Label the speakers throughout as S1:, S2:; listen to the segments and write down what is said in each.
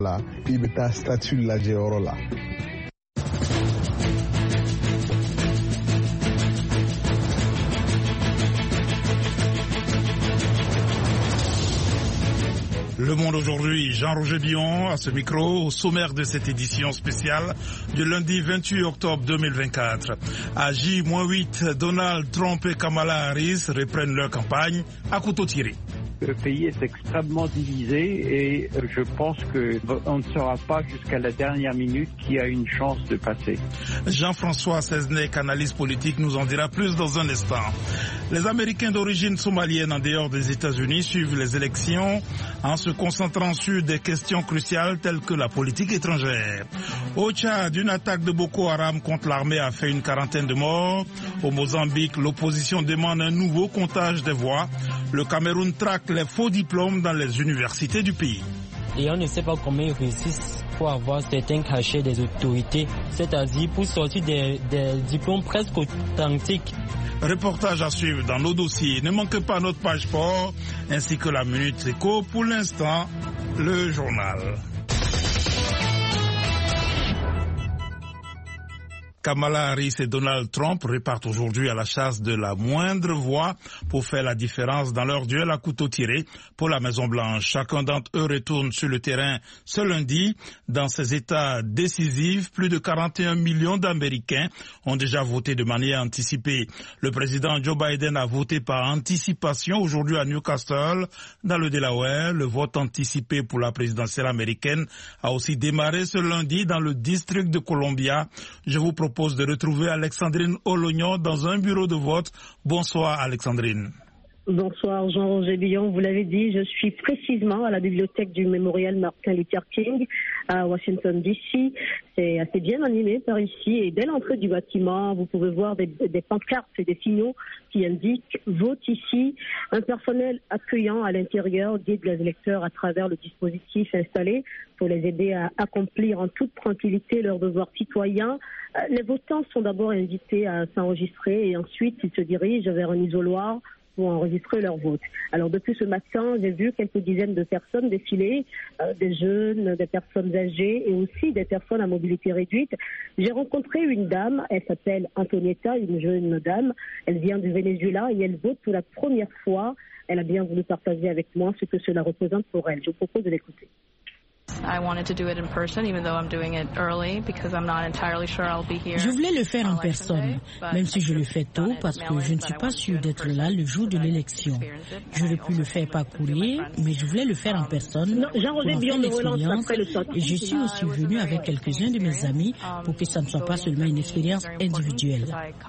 S1: Le Monde aujourd'hui, Jean-Roger Billon à ce micro, au sommaire de cette édition spéciale du lundi 28 octobre 2024. À J-8, Donald Trump et Kamala Harris reprennent leur campagne à couteau tiré.
S2: Le pays est extrêmement divisé et je pense qu'on ne saura pas jusqu'à la dernière minute qui a une chance de passer.
S1: Jean-François Seznec, analyste politique, nous en dira plus dans un instant. Les Américains d'origine somalienne en dehors des États-Unis suivent les élections en se concentrant sur des questions cruciales telles que la politique étrangère. Au Tchad, une attaque de Boko Haram contre l'armée a fait une quarantaine de morts. Au Mozambique, l'opposition demande un nouveau comptage des voix. Le Cameroun traque les faux diplômes dans les universités du pays.
S3: Et on ne sait pas comment ils réussissent pour avoir certains cachets des autorités, c'est-à-dire pour sortir des diplômes presque authentiques.
S1: Reportage à suivre dans nos dossiers. Ne manquez pas notre page sport ainsi que la Minute Éco. Pour l'instant, le journal. Kamala Harris et Donald Trump repartent aujourd'hui à la chasse de la moindre voix pour faire la différence dans leur duel à couteau tiré pour la Maison-Blanche. Chacun d'entre eux retourne sur le terrain ce lundi. Dans ces États décisifs, plus de 41 millions d'Américains ont déjà voté de manière anticipée. Le président Joe Biden a voté par anticipation aujourd'hui à Newcastle, dans le Delaware. Le vote anticipé pour la présidentielle américaine a aussi démarré ce lundi dans le district de Columbia. Je vous propose de retrouver Alexandrine Olognon dans un bureau de vote. Bonsoir Alexandrine.
S4: Bonsoir Jean-Roger Billon, vous l'avez dit, je suis précisément à la bibliothèque du mémorial Martin Luther King à Washington DC. C'est assez bien animé par ici et dès l'entrée du bâtiment, vous pouvez voir des pancartes et des signaux qui indiquent « Vote ici ». Un personnel accueillant à l'intérieur guide les électeurs à travers le dispositif installé pour les aider à accomplir en toute tranquillité leurs devoirs citoyens. Les votants sont d'abord invités à s'enregistrer et ensuite ils se dirigent vers un isoloir pour enregistrer leur vote. Alors depuis ce matin, j'ai vu quelques dizaines de personnes défiler, des jeunes, des personnes âgées et aussi des personnes à mobilité réduite. J'ai rencontré une dame, elle s'appelle Antonietta, une jeune dame, elle vient du Venezuela et elle vote pour la première fois. Elle a bien voulu partager avec moi ce que cela représente pour elle. Je vous propose de l'écouter.
S5: Je voulais le faire en personne, même si je le fais tôt parce que je ne suis pas sûre d'être là le jour de l'élection. J'aurais pu le faire par courrier, mais je voulais le faire en personne pour en faire l'expérience. Et je suis aussi venue avec quelques-uns de mes amis pour que ça ne soit pas seulement une expérience individuelle.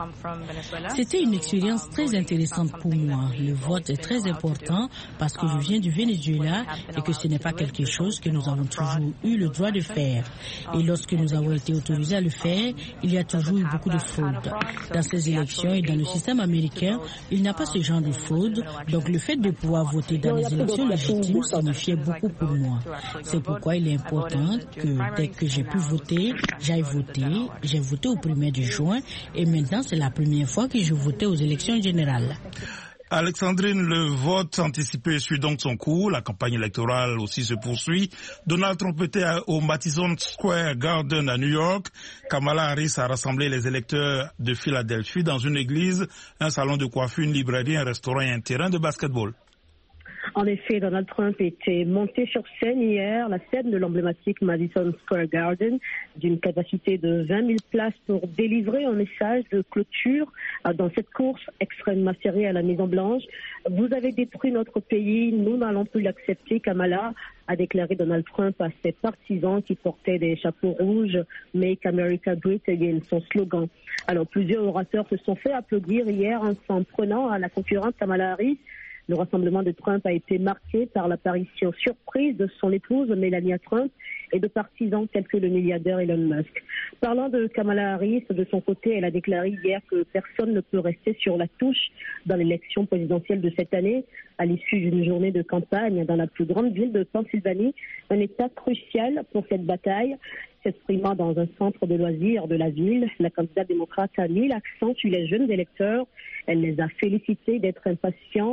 S5: C'était une expérience très intéressante pour moi. Le vote est très important parce que je viens du Venezuela et que ce n'est pas quelque chose que nous avons toujours eu le droit de faire. Et lorsque nous avons été autorisés à le faire, il y a toujours eu beaucoup de fraude. Dans ces élections et dans le système américain, il n'y a pas ce genre de fraude. Donc le fait de pouvoir voter dans les élections légitimes signifiait beaucoup pour moi. C'est pourquoi il est important que dès que j'ai pu voter, j'aille voter. J'ai voté au 1er de juin et maintenant c'est la première fois que je votais aux élections générales.
S1: Alexandrine, le vote anticipé suit donc son cours. La campagne électorale aussi se poursuit. Donald Trump était au Madison Square Garden à New York. Kamala Harris a rassemblé les électeurs de Philadelphie dans une église, un salon de coiffure, une librairie, un restaurant et un terrain de basketball.
S4: En effet, Donald Trump était monté sur scène hier, la scène de l'emblématique Madison Square Garden, d'une capacité de 20 000 places pour délivrer un message de clôture dans cette course extrêmement serrée à la Maison-Blanche. Vous avez détruit notre pays, nous n'allons plus l'accepter, Kamala, a déclaré Donald Trump à ses partisans qui portaient des chapeaux rouges, Make America Great Again, son slogan. Alors, plusieurs orateurs se sont fait applaudir hier en s'en prenant à la concurrente Kamala Harris. Le rassemblement de Trump a été marqué par l'apparition surprise de son épouse Melania Trump et de partisans tels que le milliardaire Elon Musk. Parlant de Kamala Harris, de son côté, elle a déclaré hier que personne ne peut rester sur la touche dans l'élection présidentielle de cette année, à l'issue d'une journée de campagne dans la plus grande ville de Pennsylvanie, un état crucial pour cette bataille. S'exprimant dans un centre de loisirs de la ville, la candidate démocrate a mis l'accent sur les jeunes électeurs. Elle les a félicités d'être impatients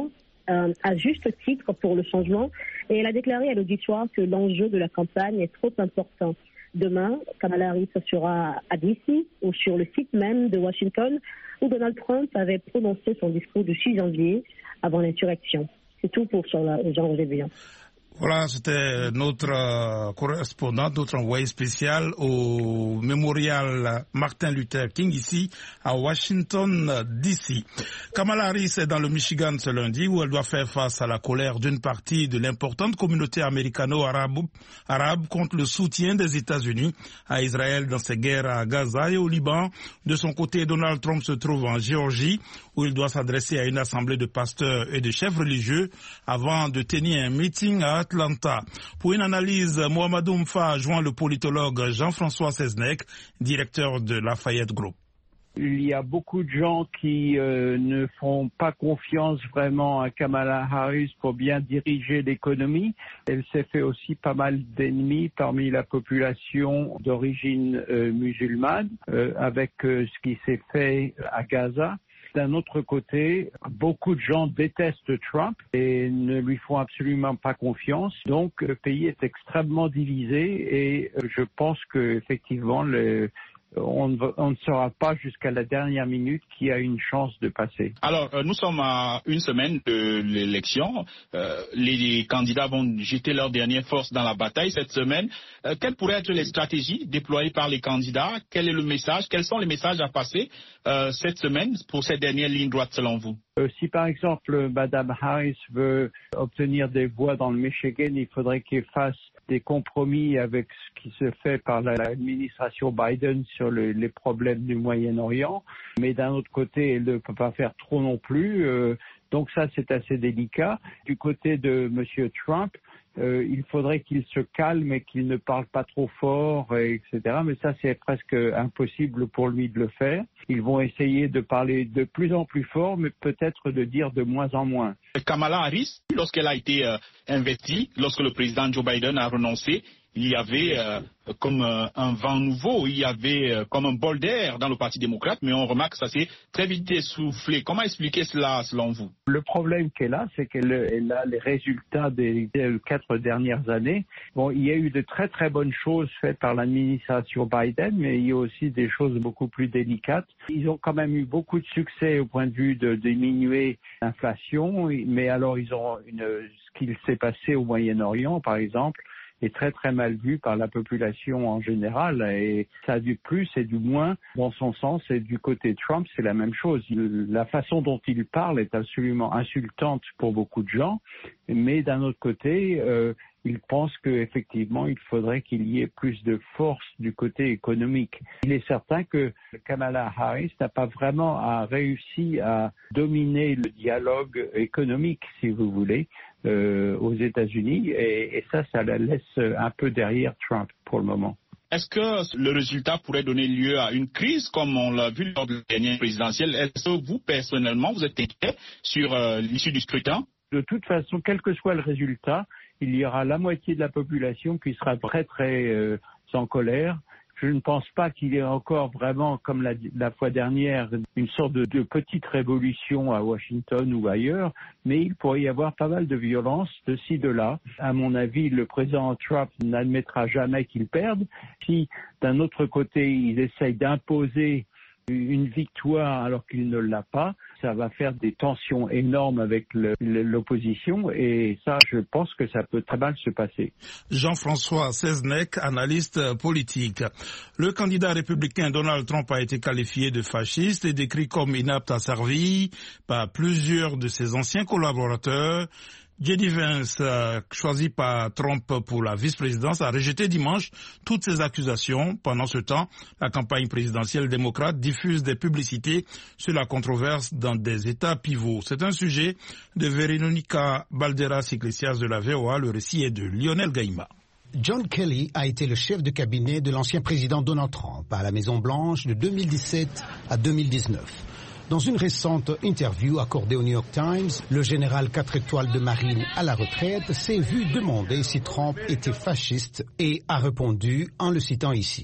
S4: à juste titre pour le changement et elle a déclaré à l'auditoire que l'enjeu de la campagne est trop important. Demain, Kamala Harris sera à DC ou sur le site même de Washington où Donald Trump avait prononcé son discours du 6 janvier avant l'insurrection. C'est tout pour Jean-Roger Billon.
S1: Voilà, c'était notre correspondant, notre envoyé spécial au mémorial Martin Luther King ici à Washington DC. Kamala Harris est dans le Michigan ce lundi où elle doit faire face à la colère d'une partie de l'importante communauté américano-arabe contre le soutien des États-Unis à Israël dans ses guerres à Gaza et au Liban. De son côté, Donald Trump se trouve en Géorgie où il doit s'adresser à une assemblée de pasteurs et de chefs religieux avant de tenir un meeting à Atlanta. Pour une analyse, Mohamedou Mfa joint le politologue Jean-François Seznec, directeur de Lafayette Group.
S2: Il y a beaucoup de gens qui ne font pas confiance vraiment à Kamala Harris pour bien diriger l'économie. Elle s'est fait aussi pas mal d'ennemis parmi la population d'origine musulmane avec ce qui s'est fait à Gaza. D'un autre côté, beaucoup de gens détestent Trump et ne lui font absolument pas confiance. Donc, le pays est extrêmement divisé et je pense qu'effectivement, on ne saura pas jusqu'à la dernière minute qui a une chance de passer.
S6: Alors, nous sommes à une semaine de l'élection. Les candidats vont jeter leur dernière force dans la bataille cette semaine. Quelles pourraient être les stratégies déployées par les candidats? Quel est le message? Quels sont les messages à passer cette semaine pour cette dernière ligne droite selon vous?
S2: Si par exemple Mme Harris veut obtenir des voix dans le Michigan, il faudrait qu'elle fasse des compromis avec ce qui se fait par l'administration Biden sur les problèmes du Moyen-Orient. Mais d'un autre côté, elle ne peut pas faire trop non plus. Donc ça, c'est assez délicat. Du côté de M. Trump, il faudrait qu'il se calme et qu'il ne parle pas trop fort, etc. Mais ça, c'est presque impossible pour lui de le faire. Ils vont essayer de parler de plus en plus fort, mais peut-être de dire de moins en moins.
S6: Kamala Harris, lorsqu'elle a été investie, lorsque le président Joe Biden a renoncé, il y avait comme un vent nouveau, il y avait comme un bol d'air dans le Parti démocrate, mais on remarque que ça s'est très vite essoufflé. Comment expliquer cela selon vous?
S2: Le problème qu'elle a, c'est qu'elle a les résultats des 4 dernières années. Bon, il y a eu de très très bonnes choses faites par l'administration Biden, mais il y a aussi des choses beaucoup plus délicates. Ils ont quand même eu beaucoup de succès au point de vue de diminuer l'inflation, mais alors ils ont ce qui s'est passé au Moyen-Orient, par exemple, est très très mal vu par la population en général et ça a du plus et du moins dans son sens et du côté Trump c'est la même chose. La façon dont il parle est absolument insultante pour beaucoup de gens, mais d'un autre côté il pense qu'effectivement il faudrait qu'il y ait plus de force du côté économique. Il est certain que Kamala Harris n'a pas vraiment réussi à dominer le dialogue économique, si vous voulez, aux États-Unis, et ça la laisse un peu derrière Trump pour le moment.
S6: Est-ce que le résultat pourrait donner lieu à une crise comme on l'a vu lors de la dernière présidentielle? Est-ce que vous, personnellement, vous êtes inquiet sur l'issue du scrutin?
S2: De toute façon, quel que soit le résultat, il y aura la moitié de la population qui sera très très en colère. Je ne pense pas qu'il y ait encore vraiment, comme la fois dernière, une sorte de petite révolution à Washington ou ailleurs, mais il pourrait y avoir pas mal de violence de ci, de là. À mon avis, le président Trump n'admettra jamais qu'il perde. Si, d'un autre côté, il essaye d'imposer une victoire alors qu'il ne l'a pas, ça va faire des tensions énormes avec l'opposition et ça, je pense que ça peut très mal se passer.
S1: Jean-François Seznec, analyste politique. Le candidat républicain Donald Trump a été qualifié de fasciste et décrit comme inapte à servir par plusieurs de ses anciens collaborateurs. J.D. Vance, choisi par Trump pour la vice-présidence, a rejeté dimanche toutes ces accusations. Pendant ce temps, la campagne présidentielle démocrate diffuse des publicités sur la controverse dans des États pivots. C'est un sujet de Véronica Balderas-Iglesias de la VOA. Le récit est de Lionel Gaïma.
S7: John Kelly a été le chef de cabinet de l'ancien président Donald Trump à la Maison-Blanche de 2017 à 2019. Dans une récente interview accordée au New York Times, le général 4 étoiles de marine à la retraite s'est vu demander si Trump était fasciste et a répondu en le citant ici.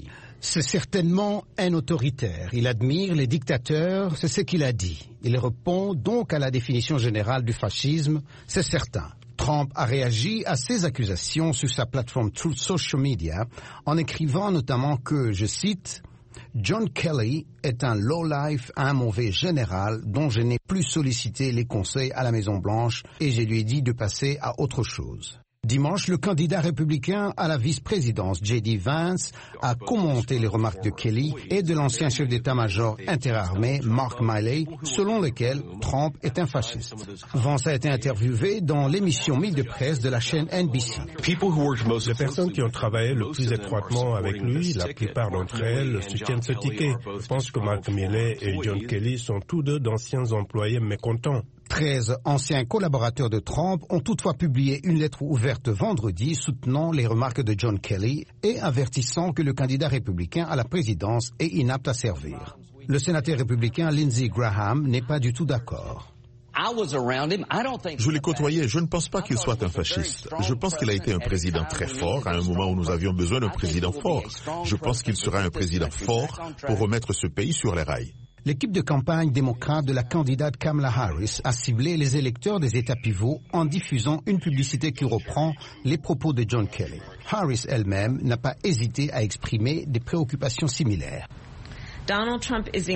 S7: C'est certainement un autoritaire. Il admire les dictateurs, c'est ce qu'il a dit. Il répond donc à la définition générale du fascisme, c'est certain. Trump a réagi à ces accusations sur sa plateforme Truth Social Media en écrivant notamment que, je cite, « John Kelly est un low-life, un mauvais général dont je n'ai plus sollicité les conseils à la Maison-Blanche et je lui ai dit de passer à autre chose ». Dimanche, le candidat républicain à la vice-présidence, J.D. Vance, a commenté les remarques de Kelly et de l'ancien chef d'état-major interarmé, Mark Milley, selon lesquelles Trump est un fasciste. Vance a été interviewé dans l'émission Mille de presse de la chaîne NBC.
S8: Les personnes qui ont travaillé le plus étroitement avec lui, la plupart d'entre elles soutiennent ce ticket. Je pense que Mark Milley et John Kelly sont tous deux d'anciens employés mécontents.
S7: 13 anciens collaborateurs de Trump ont toutefois publié une lettre ouverte vendredi soutenant les remarques de John Kelly et avertissant que le candidat républicain à la présidence est inapte à servir. Le sénateur républicain Lindsey Graham n'est pas du tout d'accord.
S9: Je l'ai côtoyé, je ne pense pas qu'il soit un fasciste. Je pense qu'il a été un président très fort à un moment où nous avions besoin d'un président fort. Je pense qu'il sera un président fort pour remettre ce pays sur les rails.
S7: L'équipe de campagne démocrate de la candidate Kamala Harris a ciblé les électeurs des États pivots en diffusant une publicité qui reprend les propos de John Kelly. Harris elle-même n'a pas hésité à exprimer des préoccupations similaires.
S10: Donald Trump est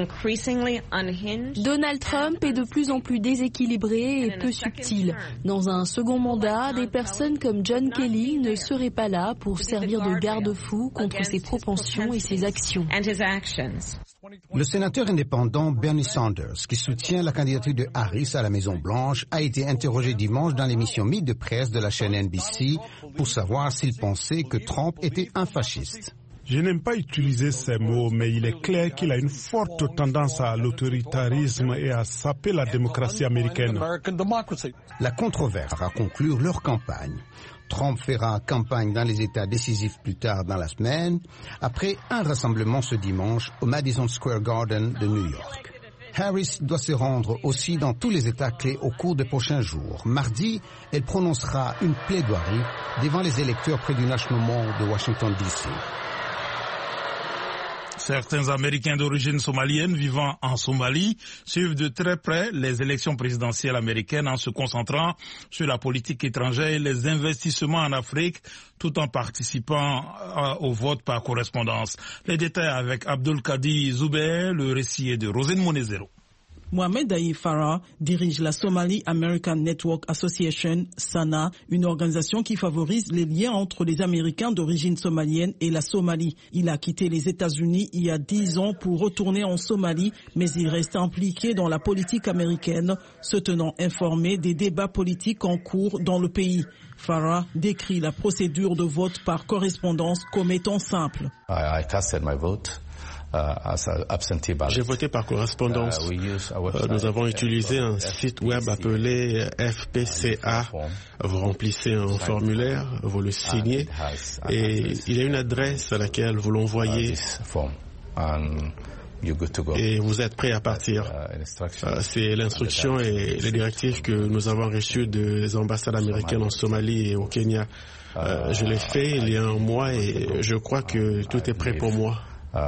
S10: de plus en plus déséquilibré et peu subtil. Dans un second mandat, des personnes comme John Kelly ne seraient pas là pour servir de garde-fou contre ses propensions et ses actions.
S7: Le sénateur indépendant Bernie Sanders, qui soutient la candidature de Harris à la Maison-Blanche, a été interrogé dimanche dans l'émission Mille de presse de la chaîne NBC pour savoir s'il pensait que Trump était un fasciste.
S8: Je n'aime pas utiliser ces mots, mais il est clair qu'il a une forte tendance à l'autoritarisme et à saper la démocratie américaine.
S7: La controverse va conclure leur campagne. Trump fera campagne dans les États décisifs plus tard dans la semaine, après un rassemblement ce dimanche au Madison Square Garden de New York. Harris doit se rendre aussi dans tous les États clés au cours des prochains jours. Mardi, elle prononcera une plaidoirie devant les électeurs près du National Mall de Washington, D.C.
S1: Certains Américains d'origine somalienne vivant en Somalie suivent de très près les élections présidentielles américaines en se concentrant sur la politique étrangère et les investissements en Afrique, tout en participant au vote par correspondance. Les détails avec Abdul Kadi Zuber, le récit est de Rosine Monezero.
S11: Mohamed Aïe Farah dirige la Somali American Network Association, SANA, une organisation qui favorise les liens entre les Américains d'origine somalienne et la Somalie. Il a quitté les États-Unis il y a 10 ans pour retourner en Somalie, mais il reste impliqué dans la politique américaine, se tenant informé des débats politiques en cours dans le pays. Farah décrit la procédure de vote par correspondance comme étant simple.
S12: J'ai voté par correspondance. Nous avons utilisé un site web appelé FPCA. Vous remplissez un formulaire, vous le signez et il y a une adresse à laquelle vous l'envoyez. Et vous êtes prêt à partir. C'est l'instruction et les directives que nous avons reçues des ambassades américaines en Somalie et au Kenya. Je l'ai fait il y a un mois et je crois que tout est prêt pour moi.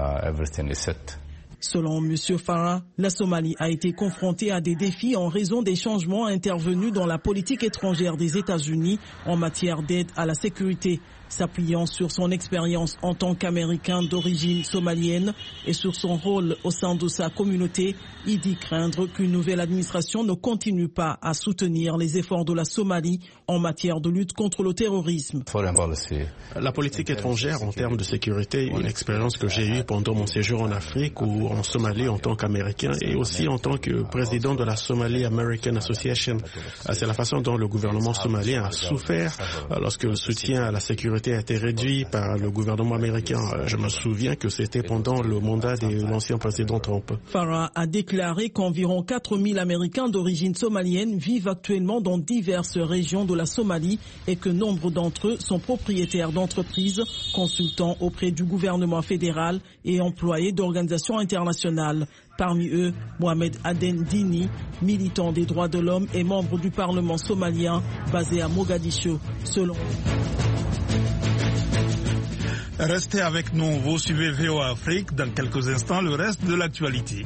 S11: Selon M. Farah, la Somalie a été confrontée à des défis en raison des changements intervenus dans la politique étrangère des États-Unis en matière d'aide à la sécurité. S'appuyant sur son expérience en tant qu'Américain d'origine somalienne et sur son rôle au sein de sa communauté, il dit craindre qu'une nouvelle administration ne continue pas à soutenir les efforts de la Somalie en matière de lutte contre le terrorisme.
S12: La politique étrangère en termes de sécurité, une expérience que j'ai eue pendant mon séjour en Afrique ou en Somalie en tant qu'Américain et aussi en tant que président de la Somali American Association. C'est la façon dont le gouvernement somalien a souffert lorsque le soutien à la sécurité a été réduit par le gouvernement américain. Je me souviens que c'était pendant le mandat de l'ancien président Trump.
S11: Farah a déclaré qu'environ 4000 Américains d'origine somalienne vivent actuellement dans diverses régions de la Somalie et que nombre d'entre eux sont propriétaires d'entreprises, consultants auprès du gouvernement fédéral et employés d'organisations internationales. Parmi eux, Mohamed Aden Dini, militant des droits de l'homme et membre du Parlement somalien basé à Mogadiscio.
S1: Restez avec nous, vous suivez VOA Afrique. Dans quelques instants, le reste de l'actualité.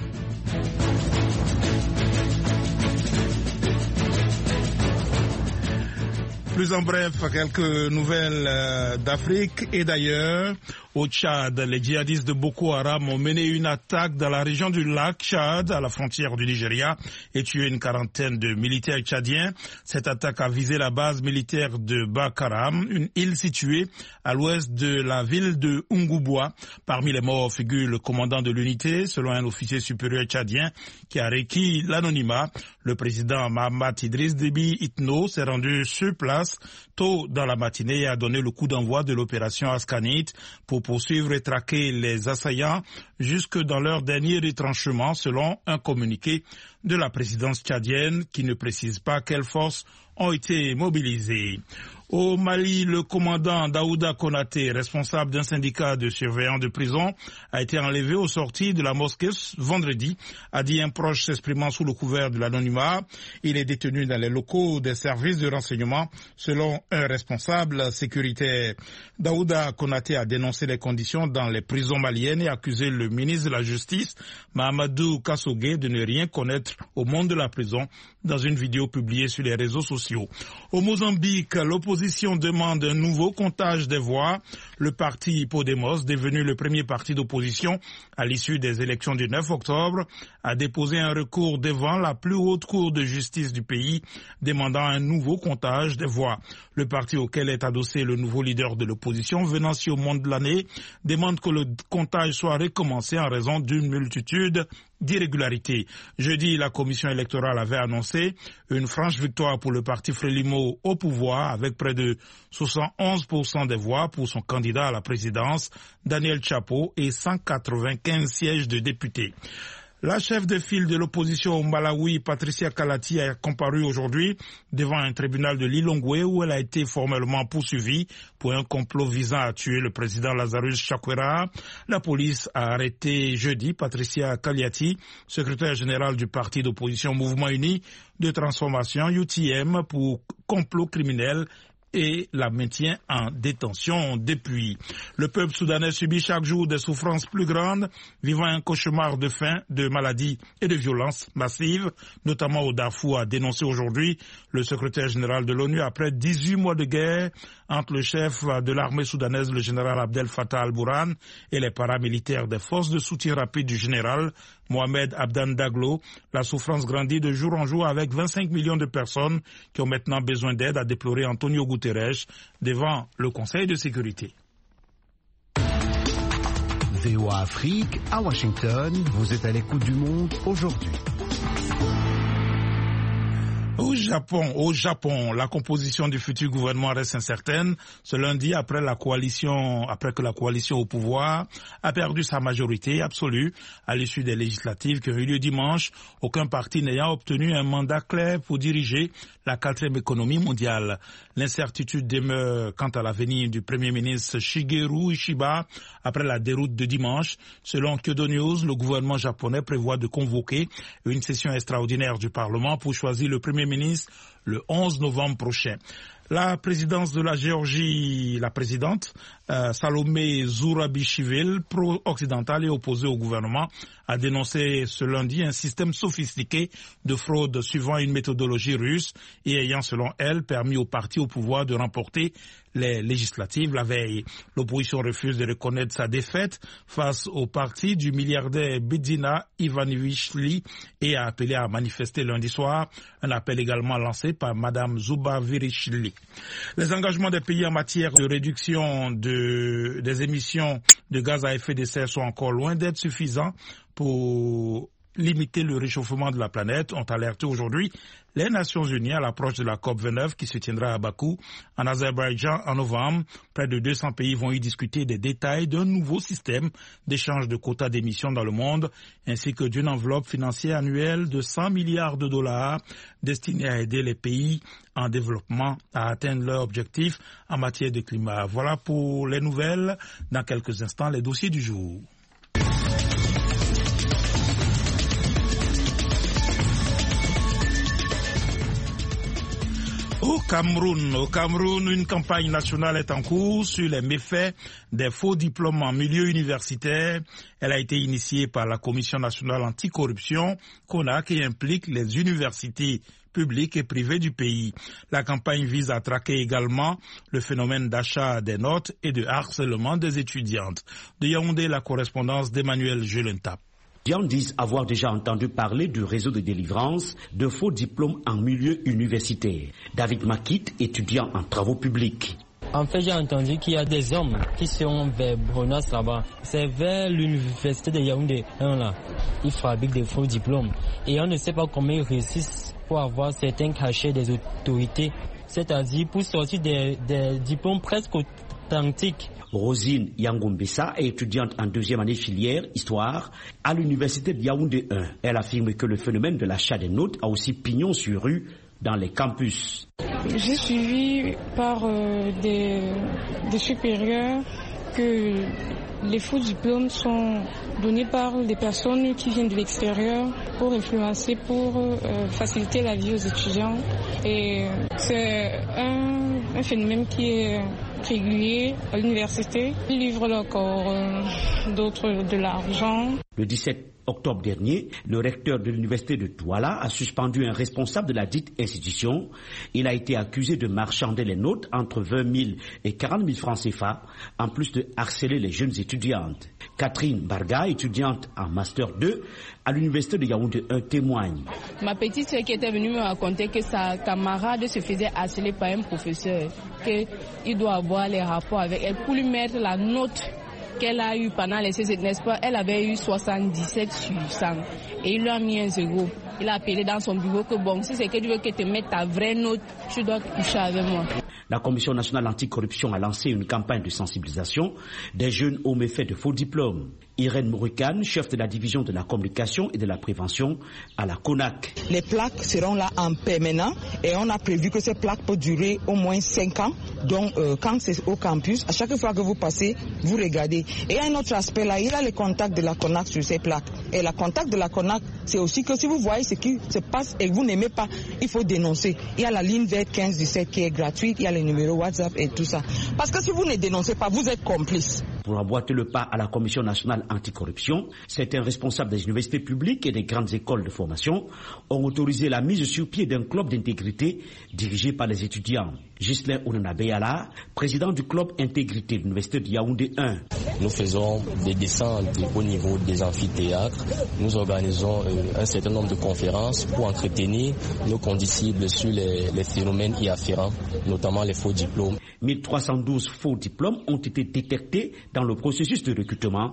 S1: Plus en bref, quelques nouvelles d'Afrique et d'ailleurs. Au Tchad, les djihadistes de Boko Haram ont mené une attaque dans la région du lac Tchad, à la frontière du Nigeria, et tué une quarantaine de militaires tchadiens. Cette attaque a visé la base militaire de Bakaram, une île située à l'ouest de la ville de Ungubois. Parmi les morts figure le commandant de l'unité, selon un officier supérieur tchadien qui a requis l'anonymat. Le président Mahamat Idriss Déby Itno s'est rendu sur place tôt dans la matinée et a donné le coup d'envoi de l'opération Askanit pour poursuivre et traquer les assaillants jusque dans leur dernier retranchement, selon un communiqué de la présidence tchadienne qui ne précise pas quelles forces ont été mobilisées. Au Mali, le commandant Daouda Konaté, responsable d'un syndicat de surveillants de prison, a été enlevé au sortir de la mosquée vendredi, a dit un proche s'exprimant sous le couvert de l'anonymat. Il est détenu dans les locaux des services de renseignement, selon un responsable sécuritaire. Daouda Konaté a dénoncé les conditions dans les prisons maliennes et accusé le ministre de la Justice, Mahamadou Kassogué, de ne rien connaître au monde de la prison dans une vidéo publiée sur les réseaux sociaux. Au Mozambique, l'opposition demande un nouveau comptage des voix. Le parti Podemos, devenu le premier parti d'opposition à l'issue des élections du 9 octobre, a déposé un recours devant la plus haute cour de justice du pays, demandant un nouveau comptage des voix. Le parti auquel est adossé le nouveau leader de l'opposition, Venancio Mondlane, demande que le comptage soit recommencé en raison d'une multitude d'irrégularités. Jeudi, la commission électorale avait annoncé une franche victoire pour le parti Frélimo au pouvoir avec près de 71% des voix pour son candidat à la présidence, Daniel Chapo, et 195 sièges de députés. La chef de file de l'opposition au Malawi, Patricia Kalati, a comparu aujourd'hui devant un tribunal de Lilongwe où elle a été formellement poursuivie pour un complot visant à tuer le président Lazarus Chakwera. La police a arrêté jeudi Patricia Kalati, secrétaire générale du parti d'opposition Mouvement Uni de Transformation, UTM, pour complot criminel et la maintient en détention depuis. Le peuple soudanais subit chaque jour des souffrances plus grandes, vivant un cauchemar de faim, de maladies et de violences massives, notamment au Darfour, a dénoncé aujourd'hui le secrétaire général de l'ONU après 18 mois de guerre entre le chef de l'armée soudanaise, le général Abdel Fattah al-Burhan, et les paramilitaires des forces de soutien rapide du général Mohamed Abdan Daglo. La souffrance grandit de jour en jour avec 25 millions de personnes qui ont maintenant besoin d'aide, a déploré Antonio Guterres devant le Conseil de sécurité.
S7: VOA Afrique, à Washington, vous êtes à l'écoute du monde aujourd'hui.
S1: Au Japon, la composition du futur gouvernement reste incertaine. Ce lundi, après que la coalition au pouvoir a perdu sa majorité absolue à l'issue des législatives qui ont eu lieu dimanche, aucun parti n'ayant obtenu un mandat clair pour diriger la 4e économie mondiale. L'incertitude demeure quant à l'avenir du Premier ministre Shigeru Ishiba après la déroute de dimanche. Selon Kyodo News, le gouvernement japonais prévoit de convoquer une session extraordinaire du Parlement pour choisir le Premier ministre le 11 novembre prochain. La présidence de la Géorgie, la présidente Salomé Zourabichvili, pro-occidentale et opposée au gouvernement, a dénoncé ce lundi un système sophistiqué de fraude suivant une méthodologie russe et ayant, selon elle, permis au parti au pouvoir de remporter les législatives la veille. L'opposition refuse de reconnaître sa défaite face au parti du milliardaire Bidzina Ivanichvili et a appelé à manifester lundi soir, un appel également lancé par Madame Zourabichvili. Les engagements des pays en matière de réduction des émissions de gaz à effet de serre sont encore loin d'être suffisants pour limiter le réchauffement de la planète, ont alerté aujourd'hui les Nations Unies à l'approche de la COP29 qui se tiendra à Bakou, en Azerbaïdjan, en novembre. Près de 200 pays vont y discuter des détails d'un nouveau système d'échange de quotas d'émissions dans le monde, ainsi que d'une enveloppe financière annuelle de 100 milliards de dollars destinée à aider les pays en développement à atteindre leurs objectifs en matière de climat. Voilà pour les nouvelles. Dans quelques instants, les dossiers du jour. Au Cameroun, une campagne nationale est en cours sur les méfaits des faux diplômes en milieu universitaire. Elle a été initiée par la Commission nationale anticorruption, CONAC, et implique les universités publiques et privées du pays. La campagne vise à traquer également le phénomène d'achat des notes et de harcèlement des étudiantes. De Yaoundé, la correspondance d'Emmanuel Julentap.
S13: Les étudiants disent avoir déjà entendu parler du réseau de délivrance de faux diplômes en milieu universitaire. David Makit, étudiant en travaux publics.
S3: En fait, j'ai entendu qu'il y a des hommes qui sont vers Bronas là-bas. C'est vers l'université de Yaoundé 1 là. Ils fabriquent des faux diplômes. Et on ne sait pas comment ils réussissent pour avoir certains cachets des autorités. C'est-à-dire pour sortir des diplômes presque authentiques.
S13: Rosine Yangombessa est étudiante en 2e année filière Histoire à l'université de Yaoundé 1. Elle affirme que le phénomène de l'achat des notes a aussi pignon sur rue dans les campus.
S14: J'ai suivi par des supérieurs que les faux diplômes sont donnés par des personnes qui viennent de l'extérieur pour influencer, pour faciliter la vie aux étudiants. Et c'est un phénomène qui est régulier à l'université. Ils livrent leur corps, d'autres de l'argent.
S13: Le 17 octobre dernier, le recteur de l'université de Douala a suspendu un responsable de la dite institution. Il a été accusé de marchander les notes entre 20 000 et 40 000 francs CFA, en plus de harceler les jeunes étudiantes. Catherine Barga, étudiante en Master 2 à l'université de Yaoundé 1, témoigne.
S15: Ma petite sœur qui était venue me raconter que sa camarade se faisait harceler par un professeur, qu'il doit avoir les rapports avec elle pour lui mettre la note qu'elle a eu pendant les CC, n'est-ce pas? Elle avait eu 77 sur 100 et il lui a mis un 0. Il a appelé dans son bureau que bon, si c'est que tu veux que tu mettes ta vraie note, tu dois coucher avec moi.
S13: La Commission nationale anticorruption a lancé une campagne de sensibilisation des jeunes aux méfaits de faux diplômes. Irène Mourikane, chef de la division de la communication et de la prévention à la CONAC.
S16: Les plaques seront là en permanent et on a prévu que ces plaques peuvent durer au moins 5 ans. Donc quand c'est au campus, à chaque fois que vous passez, vous regardez. Et un autre aspect là, il y a les contacts de la CONAC sur ces plaques. Et la contact de la CONAC, c'est aussi que si vous voyez ce qui se passe et que vous n'aimez pas, il faut dénoncer. Il y a la ligne verte 1517 qui est gratuite, il y a les numéros WhatsApp et tout ça. Parce que si vous ne dénoncez pas, vous êtes complice.
S13: Pour emboîter le pas à la Commission nationale anticorruption, certains responsables des universités publiques et des grandes écoles de formation ont autorisé la mise sur pied d'un club d'intégrité dirigé par les étudiants. Ghislain Ounanabeyala, président du club intégrité de l'université de Yaoundé 1.
S17: Nous faisons des descentes au niveau des amphithéâtres. Nous organisons un certain nombre de conférences pour entretenir nos condisciples sur les phénomènes y afférents, notamment les faux diplômes.
S13: 1312 faux diplômes ont été détectés dans le processus de recrutement.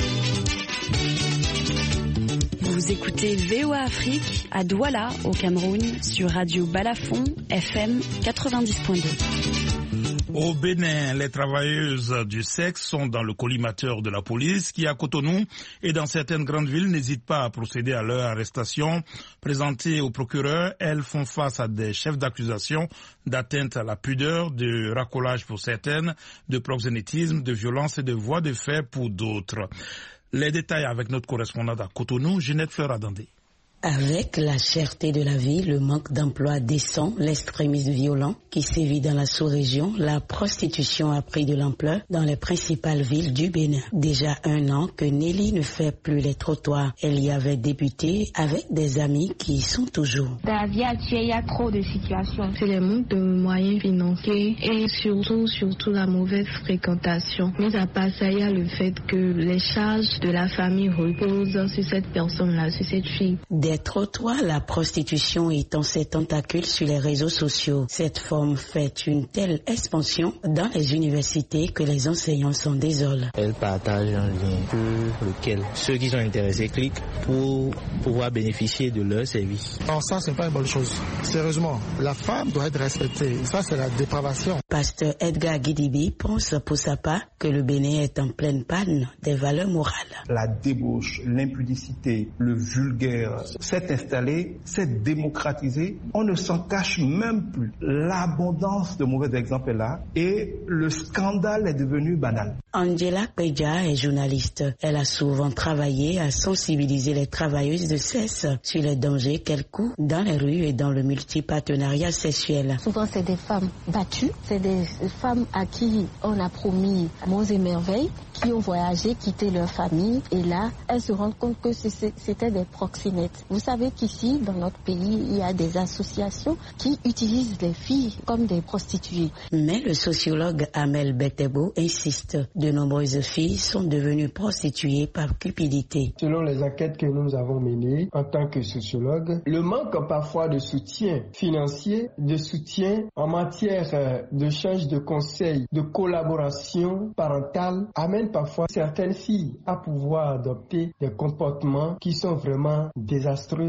S18: Vous écoutez VOA Afrique à Douala, au Cameroun, sur Radio Balafon, FM 90.2.
S1: Au Bénin, les travailleuses du sexe sont dans le collimateur de la police qui, à Cotonou et dans certaines grandes villes, n'hésitent pas à procéder à leur arrestation. Présentées au procureur, elles font face à des chefs d'accusation d'atteinte à la pudeur, de racolage pour certaines, de proxénétisme, de violence et de voies de fait pour d'autres. Les détails avec notre correspondante à Cotonou, Ginette Fleur-Adandé.
S19: Avec la cherté de la vie, le manque d'emploi décent, l'extrémisme violent qui sévit dans la sous-région, la prostitution a pris de l'ampleur dans les principales villes du Bénin. Déjà 1 an que Nelly ne fait plus les trottoirs. Elle y avait débuté avec des amis qui y sont toujours.
S20: Dans la vie actuelle, il y a trop de situations.
S21: C'est le manque de moyens financiers et surtout la mauvaise fréquentation. Mais à part ça, il y a le fait que les charges de la famille reposent sur cette personne-là, sur cette fille.
S19: Des trottoirs, la prostitution étend ses tentacules sur les réseaux sociaux. Cette forme fait une telle expansion dans les universités que les enseignants s'en désolent.
S22: Elle partage un lien sur lequel ceux qui sont intéressés cliquent pour pouvoir bénéficier de leurs services.
S23: Non, ça, c'est pas une bonne chose. Sérieusement, la femme doit être respectée. Ça, c'est la dépravation.
S19: Pasteur Edgar Guidibi pense pour sa part que le Bénin est en pleine panne des valeurs morales.
S24: La débauche, l'impudicité, le vulgaire
S4: s'est installée, s'est démocratisée. On ne s'en cache même plus. L'abondance de mauvais exemples est là et le scandale est devenu banal.
S19: Angela Peja est journaliste. Elle a souvent travaillé à sensibiliser les travailleuses de sexe sur les dangers qu'elles courent dans les rues et dans le multipartenariat sexuel.
S21: Souvent, c'est des femmes battues, c'est des femmes à qui on a promis monts et merveilles, qui ont voyagé, quitté leur famille, et là, elles se rendent compte que c'était des proxénètes. Vous savez qu'ici, dans notre pays, il y a des associations qui utilisent les filles comme des prostituées.
S19: Mais le sociologue Amel Betebo insiste. De nombreuses filles sont devenues prostituées par cupidité.
S5: Selon les enquêtes que nous avons menées en tant que sociologues, le manque parfois de soutien financier, de soutien en matière d'échange de conseils, de collaboration parentale, amène parfois certaines filles à pouvoir adopter des comportements qui sont vraiment désastreux.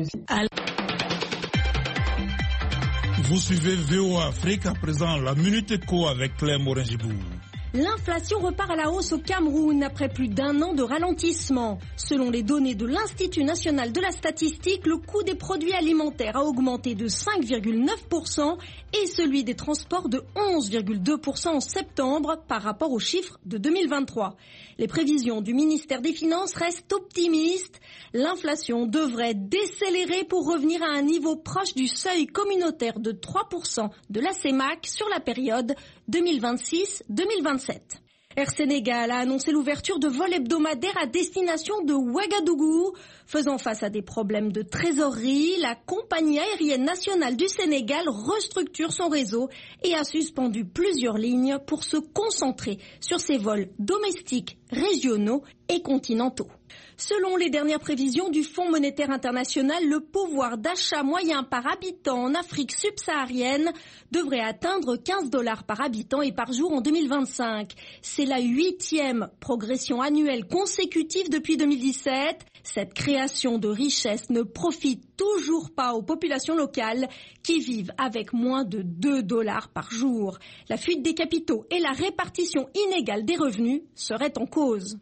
S1: Vous suivez VOA Afrique, à présent la Minute Éco avec Claire Morin-Gibou.
S6: L'inflation repart à la hausse au Cameroun après plus d'un an de ralentissement. Selon les données de l'Institut national de la statistique, le coût des produits alimentaires a augmenté de 5,9% et celui des transports de 11,2% en septembre par rapport aux chiffres de 2023. Les prévisions du ministère des Finances restent optimistes. L'inflation devrait décélérer pour revenir à un niveau proche du seuil communautaire de 3% de la CEMAC sur la période 2026-2027. Air Sénégal a annoncé l'ouverture de vols hebdomadaires à destination de Ouagadougou. Faisant face à des problèmes de trésorerie, la compagnie aérienne nationale du Sénégal restructure son réseau et a suspendu plusieurs lignes pour se concentrer sur ses vols domestiques, régionaux et continentaux. Selon les dernières prévisions du Fonds monétaire international, le pouvoir d'achat moyen par habitant en Afrique subsaharienne devrait atteindre $15 par habitant et par jour en 2025. C'est la 8e progression annuelle consécutive depuis 2017. Cette création de richesse ne profite toujours pas aux populations locales qui vivent avec moins de $2 par jour. La fuite des capitaux et la répartition inégale des revenus seraient en cause.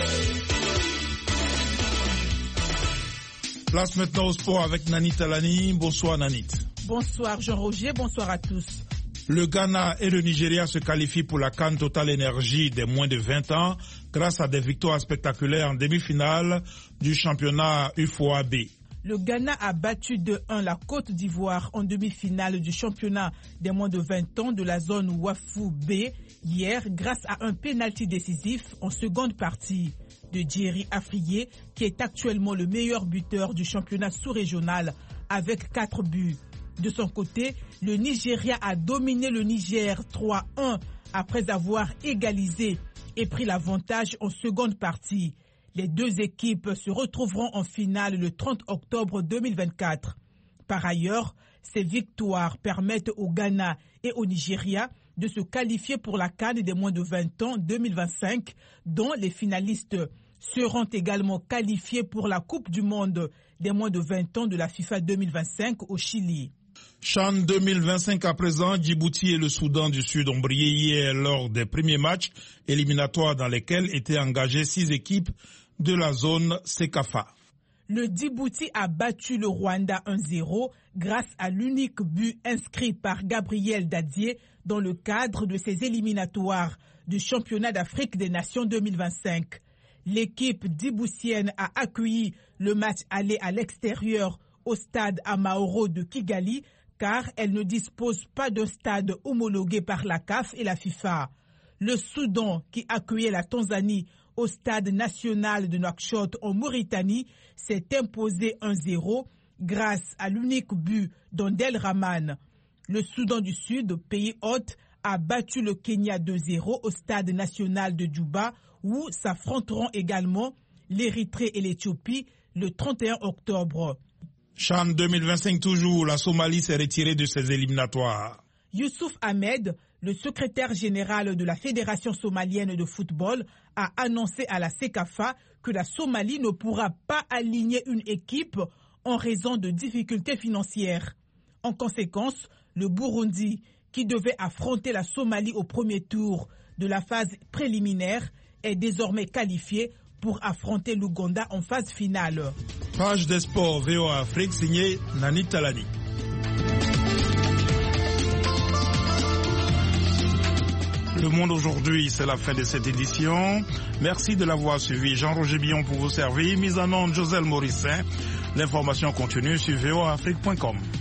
S1: Place maintenant au sport avec Nanit Talani. Bonsoir Nanit.
S11: Bonsoir Jean-Roger, bonsoir à tous.
S1: Le Ghana et le Nigeria se qualifient pour la CAN Total Energy des moins de 20 ans grâce à des victoires spectaculaires en demi-finale du championnat UFOA-B.
S11: Le Ghana a battu 2-1 la Côte d'Ivoire en demi-finale du championnat des moins de 20 ans de la zone WAFU-B hier grâce à un pénalty décisif en seconde partie de Thierry Afriyé, qui est actuellement le meilleur buteur du championnat sous-régional avec 4 buts. De son côté, le Nigeria a dominé le Niger 3-1 après avoir égalisé et pris l'avantage en seconde partie. Les deux équipes se retrouveront en finale le 30 octobre 2024. Par ailleurs, ces victoires permettent au Ghana et au Nigeria de se qualifier pour la CAN des moins de 20 ans 2025, dont les finalistes seront également qualifiés pour la Coupe du Monde des moins de 20 ans de la FIFA 2025 au Chili.
S1: CHAN 2025 à présent, Djibouti et le Soudan du Sud ont brillé hier lors des premiers matchs éliminatoires dans lesquels étaient engagées 6 équipes de la zone CECAFA.
S11: Le Djibouti a battu le Rwanda 1-0 grâce à l'unique but inscrit par Gabriel Dadier dans le cadre de ses éliminatoires du championnat d'Afrique des Nations 2025. L'équipe djiboutienne a accueilli le match aller à l'extérieur au stade Amahoro de Kigali car elle ne dispose pas d'un stade homologué par la CAF et la FIFA. Le Soudan, qui accueillait la Tanzanie au stade national de Nouakchott en Mauritanie, s'est imposé 1-0 grâce à l'unique but d'Andel Rahman. Le Soudan du Sud, pays hôte, a battu le Kenya 2-0 au stade national de Djouba où s'affronteront également l'Érythrée et l'Éthiopie le 31 octobre.
S1: CHAN 2025 toujours, la Somalie s'est retirée de ses éliminatoires.
S11: Youssouf Ahmed, le secrétaire général de la Fédération somalienne de football, a annoncé à la CECAFA que la Somalie ne pourra pas aligner une équipe en raison de difficultés financières. En conséquence, le Burundi, qui devait affronter la Somalie au premier tour de la phase préliminaire, est désormais qualifié
S2: pour affronter l'Ouganda en phase finale.
S1: Page des sports VOA Afrique signée Nani Talani. Le Monde aujourd'hui, c'est la fin de cette édition. Merci de l'avoir suivi. Jean-Roger Billon pour vous servir. Mise en onde Joselle Morissin. L'information continue sur voaafrique.com.